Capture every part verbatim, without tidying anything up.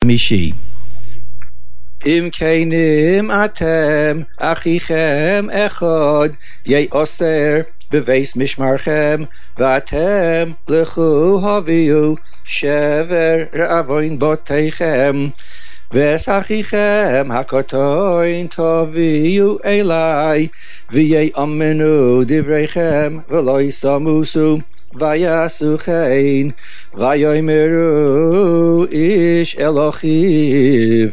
חמישי. אם כנים אתם אחיכם אחד יאסר בבית משמרכם, ואתם לכו הביאו שבר רעבון בתיכם, ואת אחיכם הקטון תביאו אלי, ויאמנו דבריכם ולא ישמוסו, ויעשו כן, ויאמרו איש אל אחיו,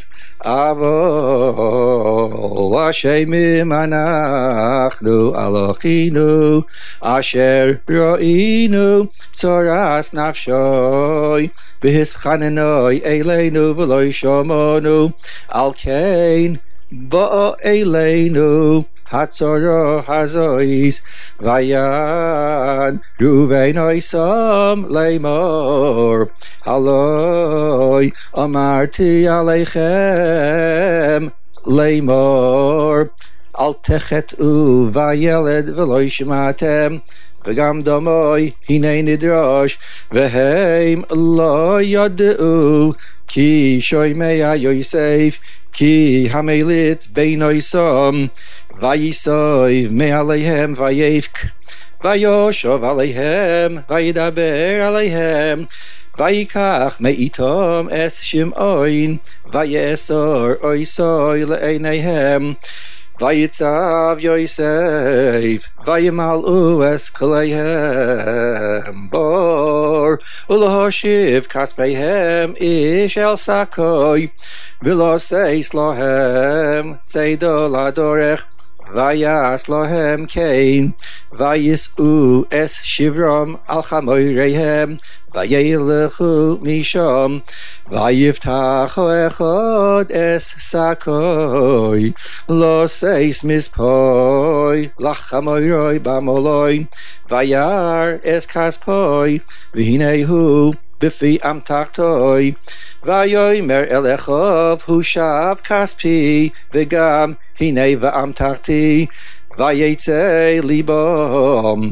אבל אשמים אנחנו על אחינו, אשר ראינו צרת נפשי, והסחננו אלינו ולא שמענו, על כן בא אלינו הצרה הזויס, ויען ראובן אויסם לאמור, הלוי אמרתי עליכם לאמור, אל תחטאו בילד ולא שמעתם, וגם דמי הנה נדרש, והם לא ידעו, כי שומע יוסף, כי המליץ בין אויסם, ויסוב מעליהם ויבק, וישוב עליהם וידבר עליהם, ויקח מאיתם את שמעון, ויאסור אויסוי לעיניהם, ויצב יוסף, וימלאו את כליהם בור, ולהושיב כספיהם איש אל שקוי, ולא שש להם צידו לדורך, ויעש להם כן, ויישאו את שברם על חמוריהם, וילכו משם, ויפתחו אחד את שקוי, לא שש מספוי לחמורי במולוי, וירא את כספוי, והנה הוא בפי אמתחתוי, ויאמר אל אחיו הושב כספי, וגם הנה ואמתחתי, ויצא ליבם,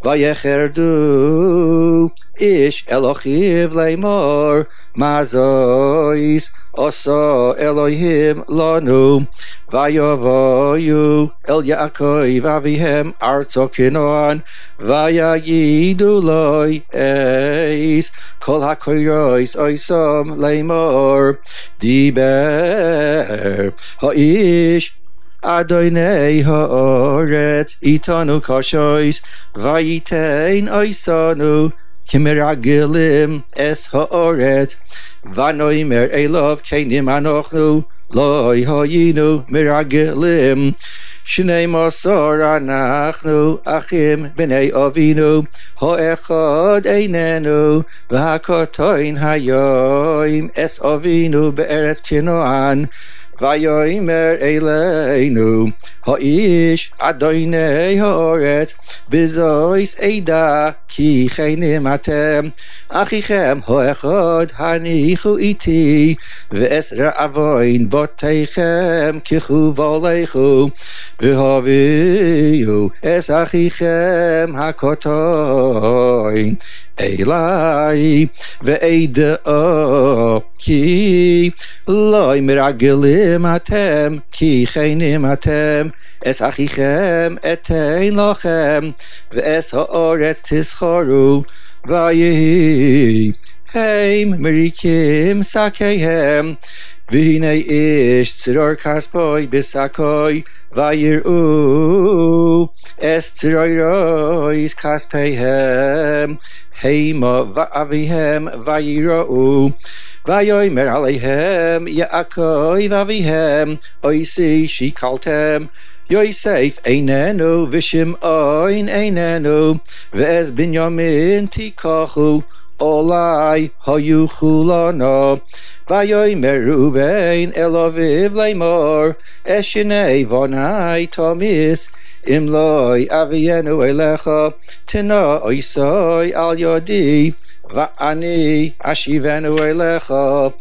ויחרדו איש אל אחיו לאמור, מה זויס עשה אלוהים לנו, ויבואו אל יעקב אביהם ארצו כנען, ויגידו לו אייס כל הקורוס אויסם לאמור, דיבר האיש אדוני הארץ איתנו קשויס, וייתן אויסנו כמרגלים אס הארץ, ונאמר אליו כנים אנחנו לא היינו מרגלים, שנים עשר אנחנו אחים בני אבינו, האחד איננו והקטון היום אס אבינו בארץ כנען, ויאמר אלינו האיש אדוני הארץ, בזויס אדע כי כנים אתם אחיכם האחד הניחו איתי, ואת רעבון בתיכם קחו ולכו, והביאו את אחיכם הקטון אלי, ואדעו כי לא מרגלים אתם, כי כנים אתם, את אחיכם אתן לכם, ואת הארץ תסחרו, ויהי הם מריקים שקיהם, והנה איש צרור כספוי בשקוי, ויראו את צרורוis כספיהם, המה ואביהם ויראו, ויאמר עליהם יעקב אביהם, אויסי שיקלתם, יוסף איננו ושמעון איננו, ואת בנימין תיקחו, אולי היוכו לנו. ויאמר ראובן אל אביו לאמור, אשני בני תמיס, אם לא אביאנו אליך, תנה אויסי על ידי, ואני אשיבנו אליך.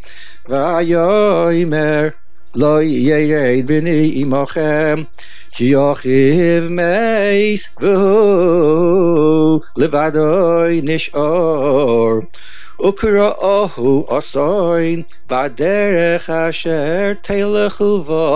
ויאמר לא ירד בני עמכם, כי אחיו מייס והוא לבדו נשאר, וקראו עשוין בדרך אשר תלכו בו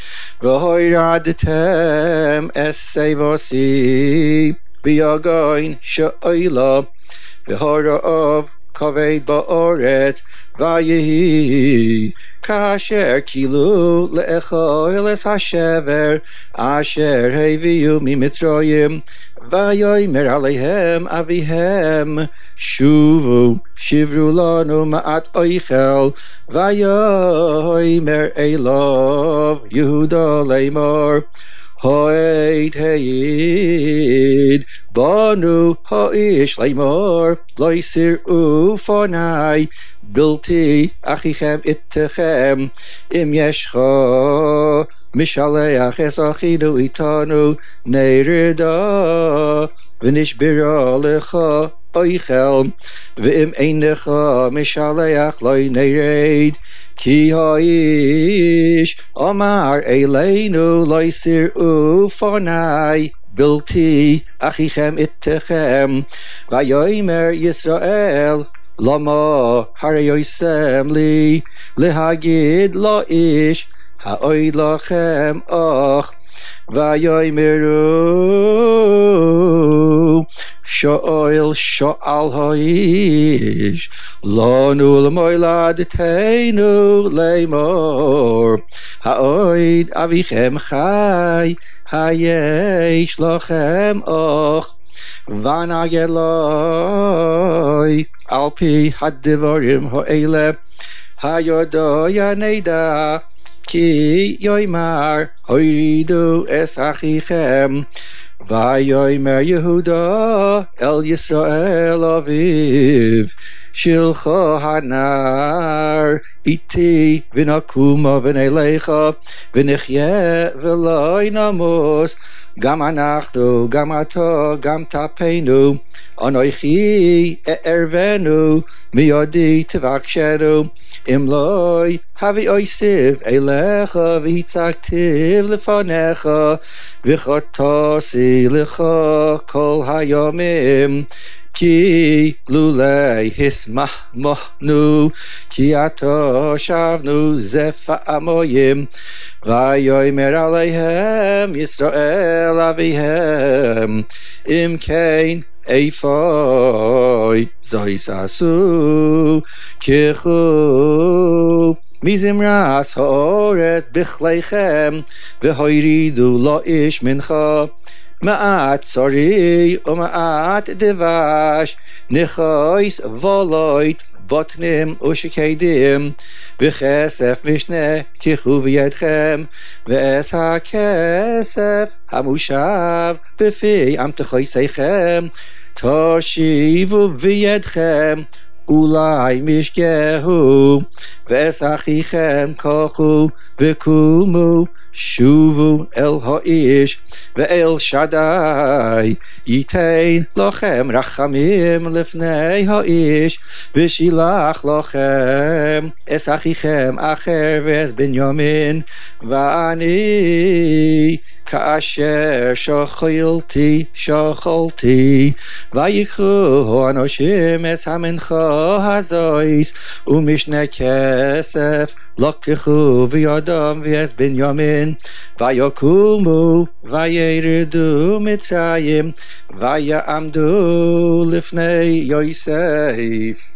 והורדתם אסבוסי ביגון שאלה והרעב כבד בארץ ויהי כאשר כילו לאכול את השבר אשר הביאו ממצרים ויאמר עליהם אביהם שובו שברו לנו מעט אוכל ויאמר אליו יהודה לאמור הועד העיד בנו האיש לאמור לא יסירו פני בלתי אחיכם איתכם אם ישך משלח את אחינו איתנו נרדה ונשברה לך אוכל ואם אינך משלח לא נרד כי האיש אמר אלינו לא יסירו פני בלתי אחיכם איתכם ויאמר ישראל למה הרייתם לי להגיד לאיש האוהד לכם אך ויאמרו שואל שואל האיש לנו למולדתנו לאמור האוהד אביכם חי היש לכם אך ונגד לי על פי הדברים האלה היודע נדע כי יאמר הורידו את אחיכם ויאמר יהודה אל ישראל אביו שלחו הנער איתי ונקומה ונלך ונחיה ולא נמות גם אנחנו גם אתה גם טפנו אנוכי אערבנו מידי תבקשנו אם לא הביא אוסיף אליך והצגתיו לפניך וחטאתי לך כל הימים כי לולי הסמכנו כי עתה שבנו זה פעמיים ויאמר עליהם ישראל אביהם אם כן איפוי זויססו ככו מזמרת הארץ בכליכם והורידו לאיש מנחה מעט צרי ומעט דבש נחוס ולוית בוטנים ושקדים וכסף משנה קחו בידכם ואת הכסף המושב בפי עמתכם תושיבו בידכם אולי משגהו ואת אחיכם קחו וקומו שובו אל האיש ואל שדי ייתן לכם רחמים לפני האיש ושילח לכם את אחיכם אחר ואת בנימין ואני כאשר שכלתי שכלתי ויקחו אנשים את המנחה הזויס ומשנה כסף לקחו בידם ואת בנימין ויקומו וירדו מצרים ויעמדו לפני יוסף